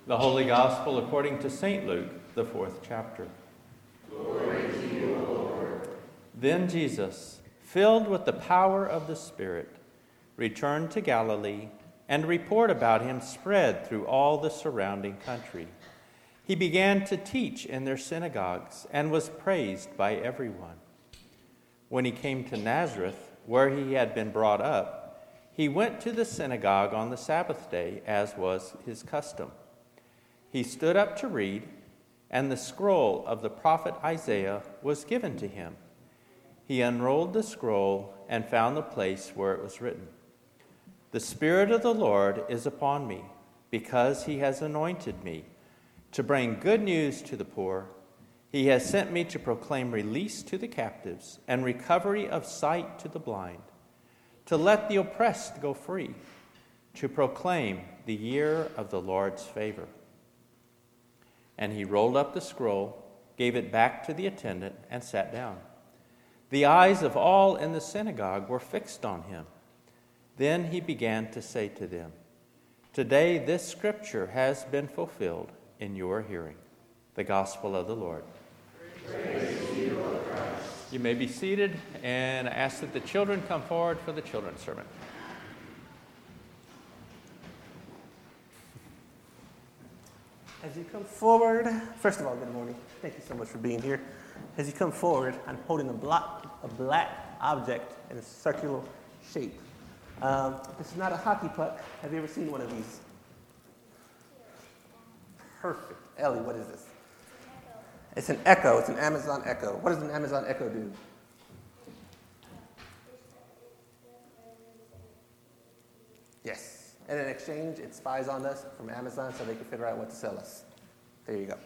The Holy Gospel according to St. Luke, the 4th chapter. Glory to you, O Lord. Then Jesus, filled with the power of the Spirit, returned to Galilee, and report about him spread through all the surrounding country. He began to teach in their synagogues and was praised by everyone. When he came to Nazareth, where he had been brought up, he went to the synagogue on the Sabbath day, as was his custom. He stood up to read, and the scroll of the prophet Isaiah was given to him. He unrolled the scroll and found the place where it was written, "The Spirit of the Lord is upon me, because he has anointed me to bring good news to the poor. He has sent me to proclaim release to the captives and recovery of sight to the blind, to let the oppressed go free, to proclaim the year of the Lord's favor." And he rolled up the scroll, gave it back to the attendant, and sat down. The eyes of all in the synagogue were fixed on him. Then he began to say to them, "Today this scripture has been fulfilled in your hearing." The Gospel of the Lord. Praise to you, O Christ. You may be seated, and I ask that the children come forward for the children's sermon. As you come forward, first of all, good morning. Thank you so much for being here. As you come forward, I'm holding a black object in a circular shape. This is not a hockey puck. Have you ever seen one of these? Perfect. Ellie, what is this? It's an Echo. It's an Amazon Echo. What does an Amazon Echo do? Yes. And in exchange, it spies on us from Amazon so they can figure out what to sell us. There you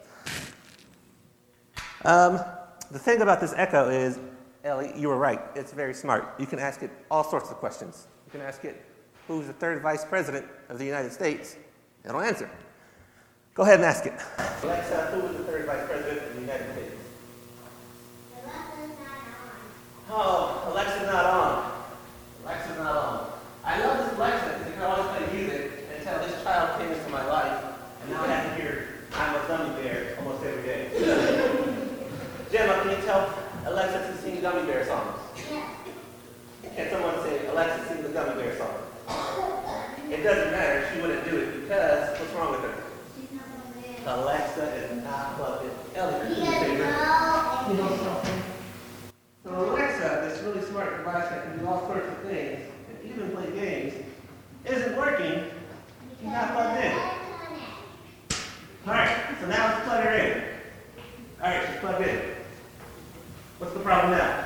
go. The thing about this Echo is, Ellie, you were right. It's very smart. You can ask it all sorts of questions. You can ask it, who's the third vice president of the United States? It'll answer. Go ahead and ask it. Alexa, who is the third vice president of the United States? Alexa's not on. Oh, Alexa's not on. Alexa's not on. I love this Alexa because it can always play music until this child came into my life, and now I have to hear I'm a Gummy Bear almost every day. Gemma, can you tell Alexa to sing Gummy Bear songs? Yeah. Can someone say, "Alexa, sing the Gummy Bear song"? It doesn't matter. She wouldn't do it because what's wrong with her? She's not on there. Alexa is not plugged in. Ellie, He who's your favorite? doesn't You know. know something? So Alexa, this really smart device that can do all sorts of things, and even play games, isn't working. She's not plugged in. All right, so now let's plug her in. All right, she's plugged in. What's the problem now?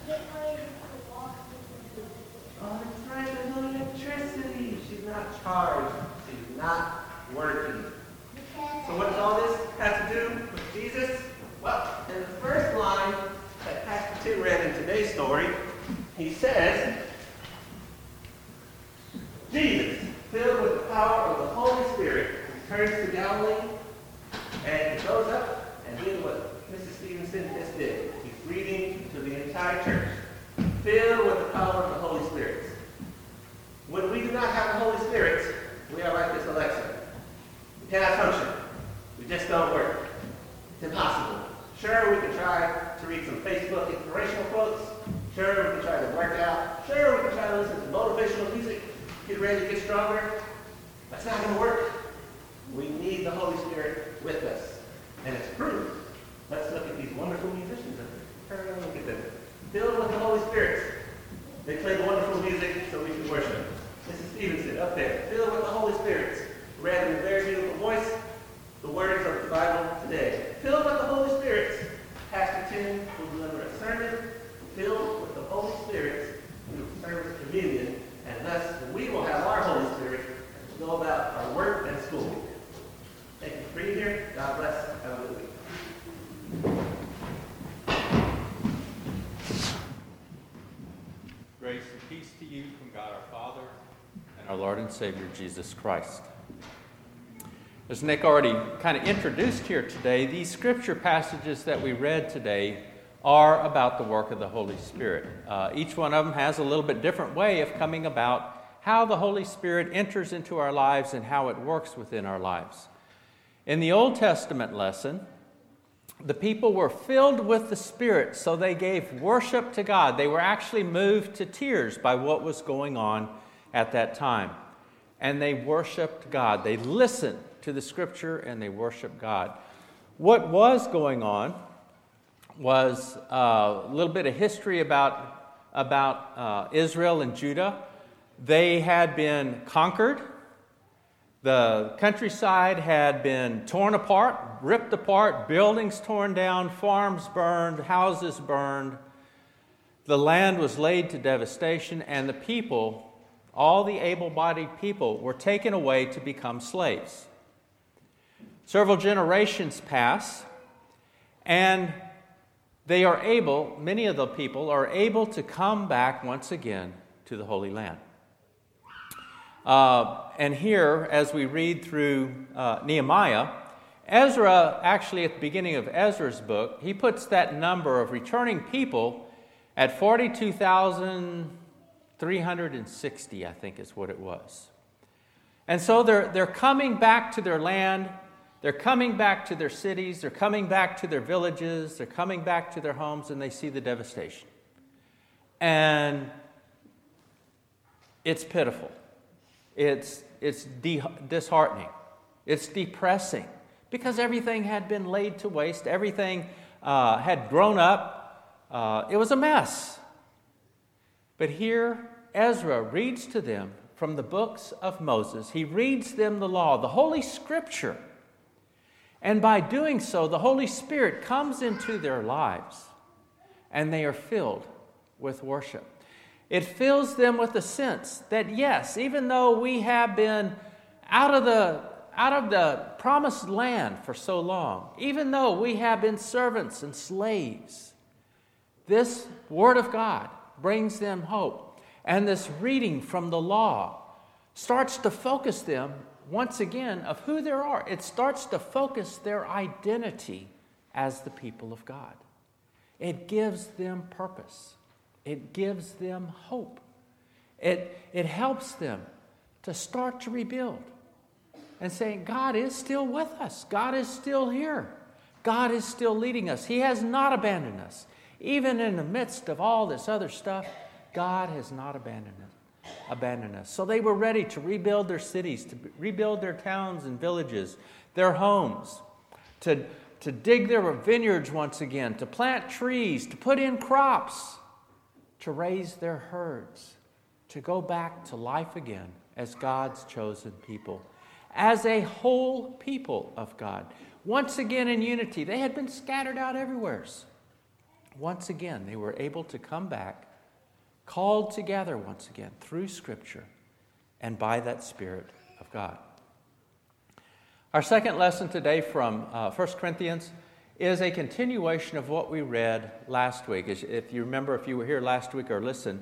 Oh, that's right, there's no electricity. She's not charged. She's not working. So what does all this have to do with Jesus? Well, in the first line that Pastor Tim read in today's story, he says, Jesus, filled with the power of the Holy Spirit, returns to Galilee, and he goes up and did what Mrs. Stevenson just did. He's reading to the entire church, filled with the power of the Holy Spirit. When we do not have the Holy Spirit, we are like this Alexa. We cannot function. We just don't work. It's impossible. Sure, we can try to read some Facebook inspirational quotes. Sure, we can try to work out. Sure, we can try to listen to motivational music, get ready to get stronger. That's not going to work. We need the Holy Spirit with us. And it's proof. Let's look at these wonderful musicians up there. Turn around and look at them. Filled with the Holy Spirit. They play wonderful music so we can worship. Mrs. Stevenson up there, filled with the Holy Spirit, read in a very beautiful voice the words of the Bible today. Filled with the Holy Spirit, Pastor Tim will deliver a sermon filled with the Holy Spirit through service communion, and thus we will have our Holy Spirit to go about our work and school. Thank you for being here. God bless. Have a good week. Grace and peace to you from God our Father and our Lord and Savior Jesus Christ. As Nick already kind of introduced here today, these scripture passages that we read today are about the work of the Holy Spirit. Each one of them has a little bit different way of coming about how the Holy Spirit enters into our lives and how it works within our lives. In the Old Testament lesson, the people were filled with the Spirit, so they gave worship to God. They were actually moved to tears by what was going on at that time. And they worshiped God. They listened to the Scripture and they worshiped God. What was going on was a little bit of history about Israel and Judah. They had been conquered. The countryside had been torn apart, ripped apart, buildings torn down, farms burned, houses burned. The land was laid to devastation, and the people, all the able-bodied people, were taken away to become slaves. Several generations pass, and many of the people are able to come back once again to the Holy Land. And here, as we read through Nehemiah, Ezra, actually at the beginning of Ezra's book, he puts that number of returning people at 42,360, I think is what it was. And so they're coming back to their land, they're coming back to their cities, they're coming back to their villages, they're coming back to their homes, and they see the devastation. And it's pitiful. It's disheartening. It's depressing because everything had been laid to waste. Everything had grown up. It was a mess. But here, Ezra reads to them from the books of Moses. He reads them the law, the Holy Scripture. And by doing so, the Holy Spirit comes into their lives and they are filled with worship. It fills them with a sense that, yes, even though we have been out of the promised land for so long, even though we have been servants and slaves, this Word of God brings them hope. And this reading from the law starts to focus them once again of who they are. It starts to focus their identity as the people of God. It gives them purpose. It gives them hope. It helps them to start to rebuild and saying, God is still with us. God is still here. God is still leading us. He has not abandoned us. Even in the midst of all this other stuff, God has not abandoned us. So they were ready to rebuild their cities, to rebuild their towns and villages, their homes, to dig their vineyards once again, to plant trees, to put in crops, to raise their herds, to go back to life again as God's chosen people, as a whole people of God. Once again in unity. They had been scattered out everywhere. Once again, they were able to come back, called together once again through Scripture and by that Spirit of God. Our second lesson today from 1 Corinthians is a continuation of what we read last week. If you remember, if you were here last week or listened,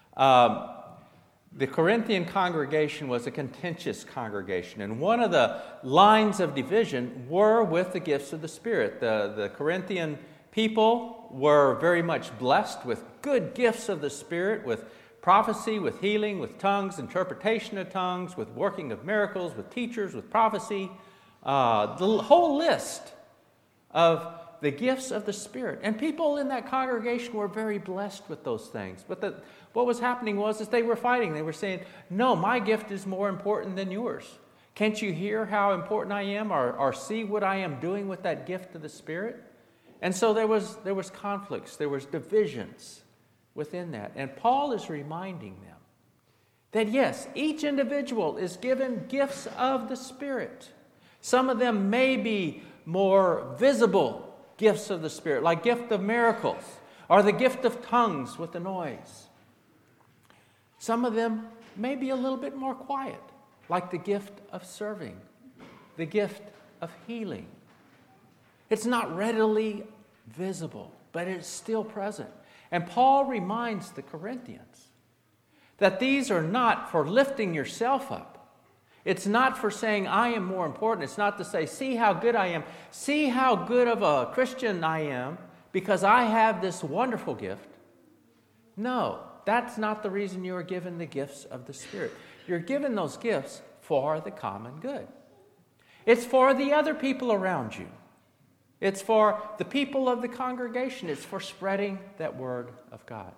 the Corinthian congregation was a contentious congregation, and one of the lines of division were with the gifts of the Spirit. The Corinthian people were very much blessed with good gifts of the Spirit, with prophecy, with healing, with tongues, interpretation of tongues, with working of miracles, with teachers, with prophecy, the whole list of the gifts of the Spirit. And people in that congregation were very blessed with those things. But what was happening was they were fighting. They were saying, no, my gift is more important than yours. Can't you hear how important I am or see what I am doing with that gift of the Spirit? And so there was conflicts. There was divisions within that. And Paul is reminding them that, yes, each individual is given gifts of the Spirit. Some of them may be more visible gifts of the Spirit, like gift of miracles, or the gift of tongues with the noise. Some of them may be a little bit more quiet, like the gift of serving, the gift of healing. It's not readily visible, but it's still present. And Paul reminds the Corinthians that these are not for lifting yourself up. It's not for saying, I am more important. It's not to say, see how good I am. See how good of a Christian I am because I have this wonderful gift. No, that's not the reason you are given the gifts of the Spirit. You're given those gifts for the common good. It's for the other people around you. It's for the people of the congregation. It's for spreading that word of God.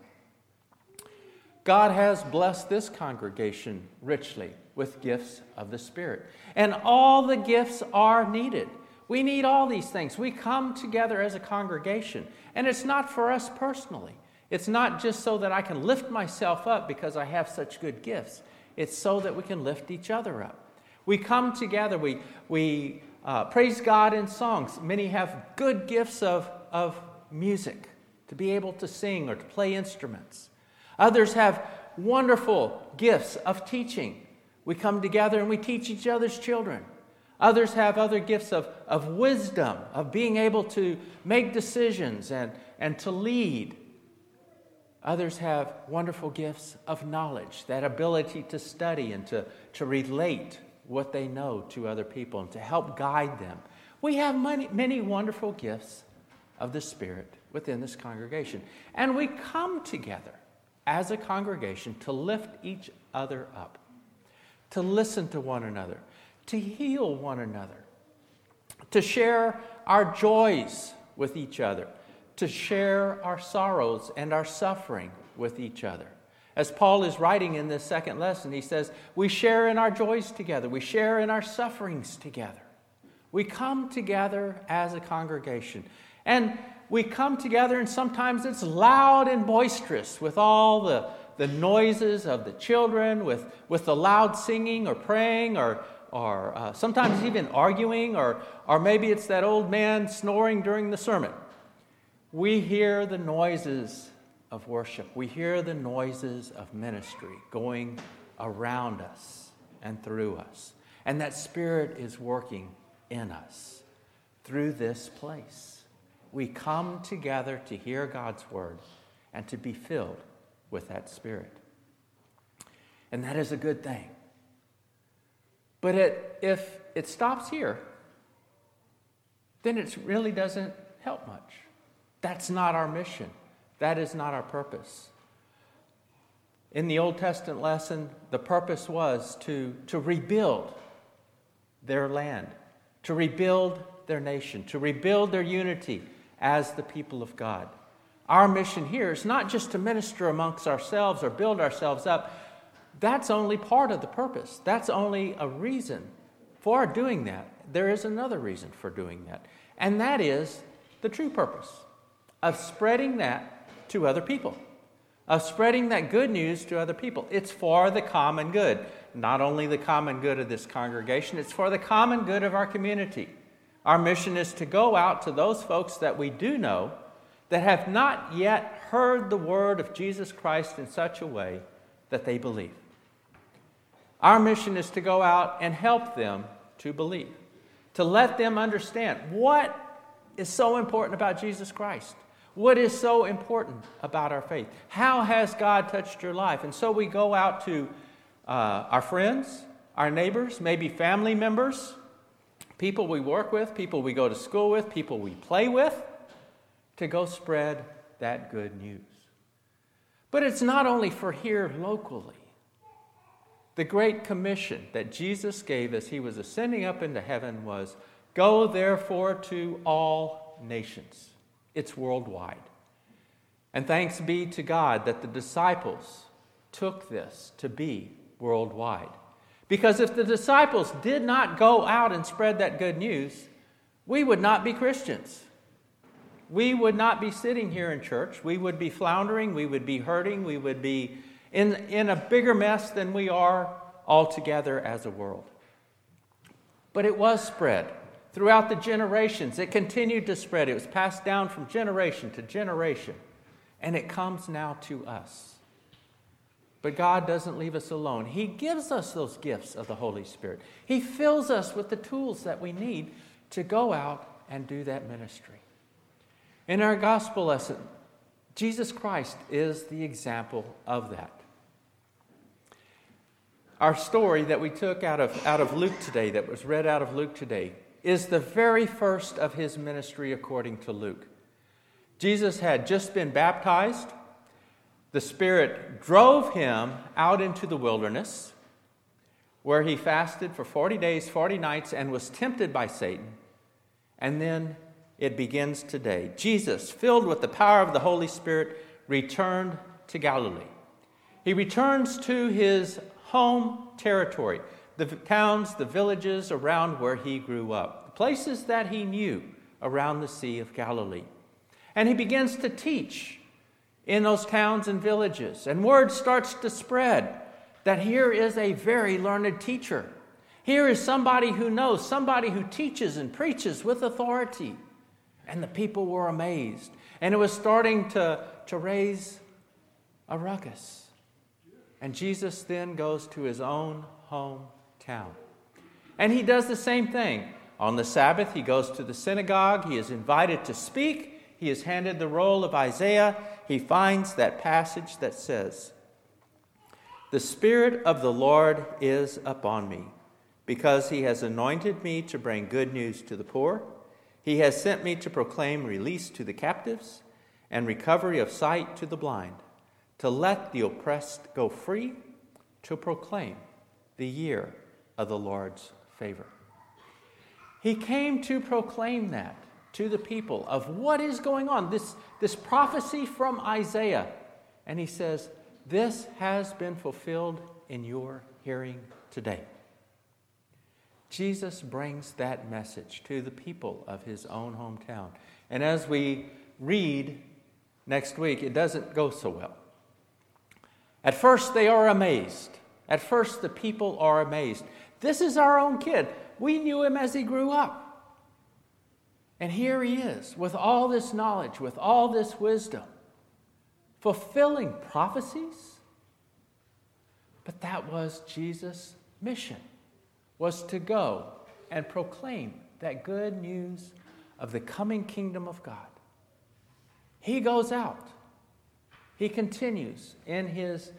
God has blessed this congregation richly with gifts of the Spirit. And all the gifts are needed. We need all these things. We come together as a congregation. And it's not for us personally. It's not just so that I can lift myself up because I have such good gifts. It's so that we can lift each other up. We come together. We praise God in songs. Many have good gifts of music, to be able to sing or to play instruments. Others have wonderful gifts of teaching. We come together and we teach each other's children. Others have other gifts of wisdom, of being able to make decisions and to lead. Others have wonderful gifts of knowledge, that ability to study and to relate what they know to other people and to help guide them. We have many wonderful gifts of the Spirit within this congregation. And we come together as a congregation to lift each other up, to listen to one another, to heal one another, to share our joys with each other, to share our sorrows and our suffering with each other. As Paul is writing in this second lesson, he says, we share in our joys together. We share in our sufferings together. We come together as a congregation. And we come together, and sometimes it's loud and boisterous with all the noises of the children, with the loud singing or praying or sometimes even arguing, or maybe it's that old man snoring during the sermon. We hear the noises of worship. We hear the noises of ministry going around us and through us. And that Spirit is working in us through this place. We come together to hear God's word and to be filled with that Spirit. And that is a good thing. But if it stops here, then it really doesn't help much. That's not our mission. That is not our purpose. In the Old Testament lesson, the purpose was to rebuild their land, to rebuild their nation, to rebuild their unity as the people of God. Our mission here is not just to minister amongst ourselves or build ourselves up. That's only part of the purpose. That's only a reason for doing that. There is another reason for doing that, and that is the true purpose of spreading that to other people, of spreading that good news to other people. It's for the common good. Not only the common good of this congregation, it's for the common good of our community. Our mission is to go out to those folks that we do know that have not yet heard the word of Jesus Christ in such a way that they believe. Our mission is to go out and help them to believe, to let them understand what is so important about Jesus Christ. What is so important about our faith? How has God touched your life? And so we go out to our friends, our neighbors, maybe family members, people we work with, people we go to school with, people we play with, to go spread that good news. But it's not only for here locally. The Great Commission that Jesus gave as he was ascending up into heaven was, go therefore to all nations. It's worldwide. And thanks be to God that the disciples took this to be worldwide. Because if the disciples did not go out and spread that good news, we would not be Christians. We would not be sitting here in church. We would be floundering. We would be hurting. We would be in a bigger mess than we are altogether as a world. But it was spread. Throughout the generations, it continued to spread. It was passed down from generation to generation. And it comes now to us. But God doesn't leave us alone. He gives us those gifts of the Holy Spirit. He fills us with the tools that we need to go out and do that ministry. In our gospel lesson, Jesus Christ is the example of that. Our story that we took out of Luke today, that was read out of Luke today, is the very first of his ministry according to Luke. Jesus had just been baptized. The Spirit drove him out into the wilderness, where he fasted for 40 days, 40 nights, and was tempted by Satan. And then it begins today. Jesus, filled with the power of the Holy Spirit, returned to Galilee. He returns to his home territory, the towns, the villages around where he grew up, the places that he knew around the Sea of Galilee. And he begins to teach in those towns and villages. And word starts to spread that here is a very learned teacher. Here is somebody who knows, somebody who teaches and preaches with authority. And the people were amazed. And it was starting to raise a ruckus. And Jesus then goes to his own hometown. And he does the same thing. On the Sabbath, he goes to the synagogue. He is invited to speak. He is handed the roll of Isaiah. He finds that passage that says, "The Spirit of the Lord is upon me, because he has anointed me to bring good news to the poor. He has sent me to proclaim release to the captives and recovery of sight to the blind, to let the oppressed go free, to proclaim the year of the Lord's favor." He came to proclaim that to the people of what is going on, this prophecy from Isaiah. And he says, this has been fulfilled in your hearing today. Jesus brings that message to the people of his own hometown. And as we read next week, it doesn't go so well. At first, they are amazed. At first, the people are amazed. This is our own kid. We knew him as he grew up. And here he is, with all this knowledge, with all this wisdom, fulfilling prophecies. But that was Jesus' mission, was to go and proclaim that good news of the coming kingdom of God. He goes out. He continues in his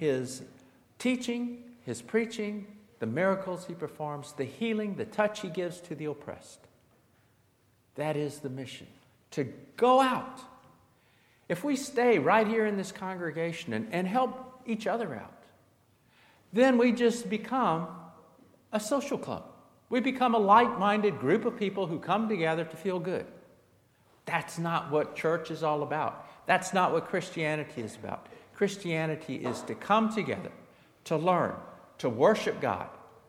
teaching, his preaching, the miracles he performs, the healing, the touch he gives to the oppressed. That is the mission, to go out. If we stay right here in this congregation and help each other out, then we just become a social club. We become a like-minded group of people who come together to feel good. That's not what church is all about. That's not what Christianity is about. Christianity is to come together, to learn, to worship God,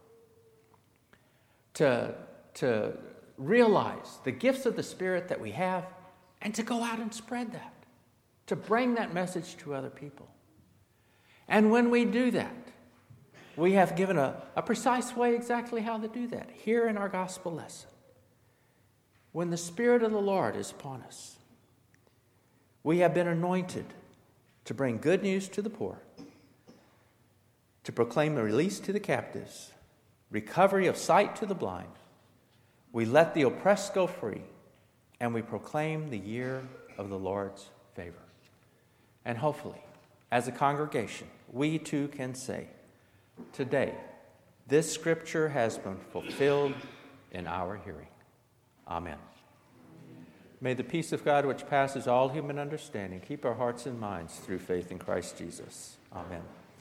to realize the gifts of the Spirit that we have, and to go out and spread that, to bring that message to other people. And when we do that, we have given a precise way exactly how to do that here in our gospel lesson. When the Spirit of the Lord is upon us, we have been anointed to bring good news to the poor, to proclaim a release to the captives, recovery of sight to the blind. We let the oppressed go free, and we proclaim the year of the Lord's favor. And hopefully, as a congregation, we too can say, today, this scripture has been fulfilled in our hearing. Amen. May the peace of God, which passes all human understanding, keep our hearts and minds through faith in Christ Jesus. Amen.